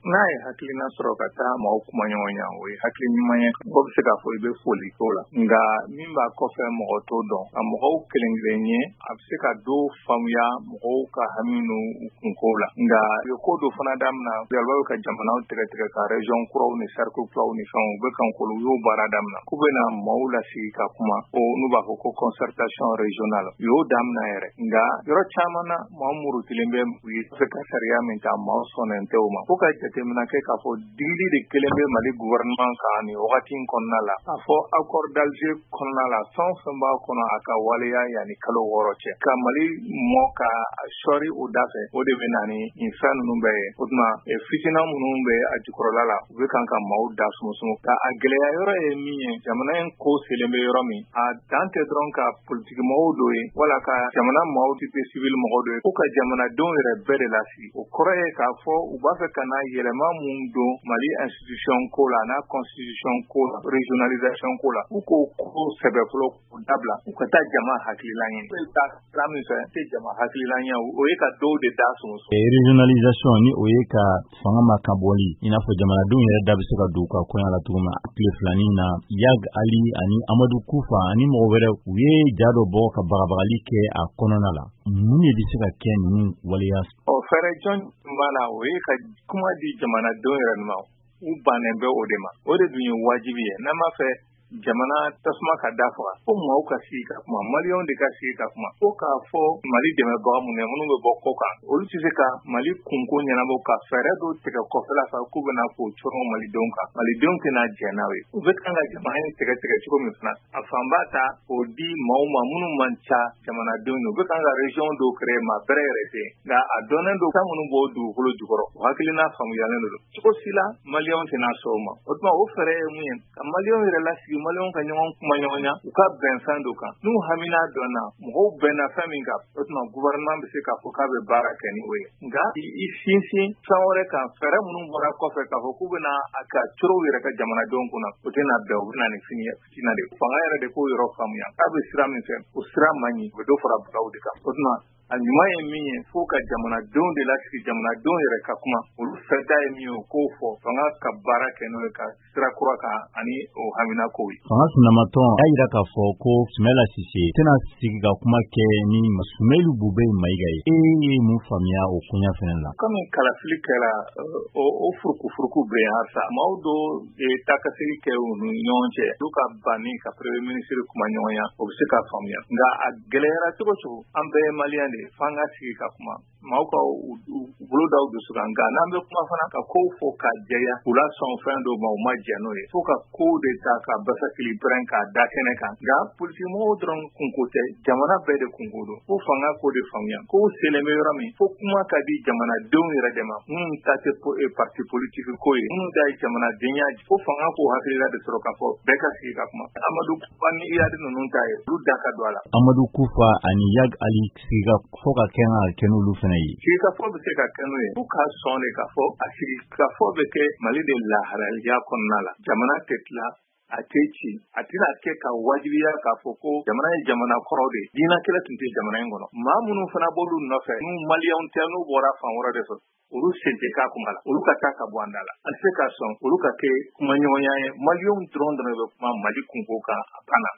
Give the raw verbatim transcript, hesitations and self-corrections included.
n'a ye hakilina sɔrɔ ka taa maaw kuma ɲɔgɔn ɲɛ o ye hakili ɲuman ye bɔ bɛ se k'a fɔ i bɛ foli k'o la nka min b'a kɔfɛ mɔgɔ t'o dɔn a mɔgɔw kelen kelen ye a bɛ se ka dɔ faamuya mɔgɔw ka hami n'u kunko la nka u ye ko dɔ fana daminɛ yalima bɛ ka jamanaw tigɛ tigɛ ka région kuraw ni cercle kuraw ni fɛnw u bɛ kan k'olu y'o baara daminɛ k'u bɛna maaw lasigi ka kuma o n'u b'a fɔ ko concertation régionale u y'o daminɛ yɛrɛ nka yɔrɔ caman na maaw murutilen bɛ u ye se ka sariya min ta maaw sɔnnen tɛ o ma fo ka jateminɛ kɛ k'a fɔ digili de kelen bɛ Mali gouvernement kan nin wagati in kɔnɔna la a fɔ accord d'Alger kɔnɔna la fɛn o fɛn b'a kɔnɔ a ka waleya yanni kalo wɔɔrɔ cɛ ka Mali mɔ ka sɔri o da fɛ o de bɛ na ni nin fɛn ninnu bɛɛ ye o tuma fitina minnu bɛ a jukɔrɔla la u bɛ kan ka maaw da sumusumu ka a gɛlɛya yɔrɔ ye min ye jamana in ko selen bɛ yɔrɔ min a dan tɛ dɔrɔn ka politiki mɔgɔw dɔ ye wala ka jamana maaw tɛ civil mɔgɔw dɔ ye ko ka jamanadenw yɛrɛ bɛɛ de lasigi o kɔrɔ ye k'a fɔ u b'a fɛ ka na yɛlɛma mun don Mali institution ko la n'a constitution ko la régionalisation ko la u k'o ko sɛbɛ fɔlɔ k'o dabila u ka taa jama hakilila ɲɛ u ta sira min fɛ tɛ jama hakilila ɲɛ o ye ka dɔw de da sumusumu régionalisation ni o ye ka fanga ma ka bɔli i n'a fɔ jamanadenw yɛrɛ da bɛ se ka don u ka kɔɲɔ la cogo min na tile filanin na Yag Ali ani Amadu Kufa ani mɔgɔ wɛrɛ u ye ja dɔ bɔ ka bagabagali kɛ a kɔnɔna la mun de bɛ se ka kɛ ninnu waleya ɔ fɛɛrɛ jɔn b'a la o ye ka kuma di jamanadenw yɛrɛ ma u bannen bɛ o de ma o de dun ye wajibi ye n'a ma fɛ jamana tasuma ka dafaga ko maaw ka sigi ka kuma maliyɛnw de ka sigi ka kuma ko k'a fɔ Mali dɛmɛbaga minnu minnu bɛ bɔ kɔ kan olu tɛ se ka Mali kunko ɲɛnabɔ ka fɛɛrɛ dɔw tigɛ kɔfɛla fɛ k'u bɛna k'o cɔrɔ malidenw kan malidenw tɛna jɛn n'a ye u bɛ kan ka jamana in tigɛ tigɛ cogo min fana a fanba ta o di maaw ma minnu man ca jamanadenw ye u bɛ kan ka région dɔw créer maa bɛrɛ yɛrɛ tɛ nka a dɔnnen don kan minnu b'o dugukolo jukɔrɔ o hakilina faamuyalen don cogo si la maliyɛnw tɛna sɔn o ma o tuma o fɛɛrɛ ye mun ye ka maliyɛnw yɛrɛ lasigi maliyɛnw ka ɲɔgɔn kuma ɲɔgɔn ɲa u ka bɛn fɛn dɔ kan n'u hamina dɔnna mɔgɔw bɛnna fɛn min kan o tuma gouvernement bɛ se k'a fɔ k'a bɛ baara kɛ ni o ye nka i sinsin fɛn wɛrɛ kan fɛɛrɛ minnu bɔra kɔfɛ k'a fɔ k'u bɛna a ka corow yɛrɛ ka jamanadenw kunna o tɛna bɛn o bɛna ni fitina de fanga yɛrɛ de k'o yɔrɔ faamuya k'a bɛ sira min fɛ o sira man ɲi u bɛ dɔ fara bagaw de kan o tuma a ɲuman ye min ye fo ka jamanadenw de lasigi jamanadenw yɛrɛ ka kuma olu fɛta ye min ye o k'o fɔ fanga ka baara kɛ n'o ye ka sira kura kan ani o hamina kow ye fanga sunamatɔn y'a jira k'a fɔ ko Sumala Sise tɛna sigi ka kuma kɛ ni Sumailu Bube Mayiga ye e ye mun faamuya o kunya fɛnɛ la komi kalafili kɛra o o furuku-furuku bɛ yen halisa maaw dɔw ye taakasegi kɛ u ni ɲɔgɔn cɛ olu ka banni ka premier ministre kuma ɲɔgɔn ya o bɛ se ka faamuya nka a gɛlɛyara cogo cogo an bɛɛ ye maliyɛn de f'an ka sigi ka kuma maaw ka bolo da u dusu kan nka n'an bɛ kuma fana ka kow fɔ ka jɛya u la sɔn fɛn dɔw ma u ma jɛ n'o ye fo ka kow de ta ka basakili pɛrɛn k'a da kɛnɛ kan nka politikimɔgɔw dɔrɔn kunko tɛ jamana bɛɛ de kunko don fo fanga k'o de faamuya kow selen bɛ yɔrɔ min fo kuma ka di jamanadenw yɛrɛ de ma minnu ta tɛ parti politique ko ye minnu ta ye jamanadenya fo fanga k'o hakilila de sɔrɔ k'a fɔ bɛɛ ka sigi ka kuma Amadu Kufa ni Iyadi ninnu ta ye olu da ka don a la Amadu Kufa ani Yag Ali sigi ka fɔ ka kɛ ka kɛ n'olu fana ye sigi ka fɔ bɛ se ka kɛ n'o ye fo k'a sɔn de ka fɔ a sigi ka fɔ bɛ kɛ Mali de lahalaya kɔnɔna la jamana tɛ tila a tɛ ci a tɛna kɛ ka wajibiya k'a fɔ ko jamana ye jamana kɔrɔ de ye diinɛ kɛlɛ tun tɛ jamana in kɔnɔ maa minnu fana b'olu nɔfɛ n'u maliyɛnw tɛ n'u bɔra fan wɛrɛ de fɛ olu sen tɛ k'a kuma la olu ka taa ka bɔ an da la an tɛ se ka sɔn olu ka kɛ kuma ɲɔgɔnya ye maliyɛnw dɔrɔn dɔrɔn bɛ kuma Mali kunko kan a banna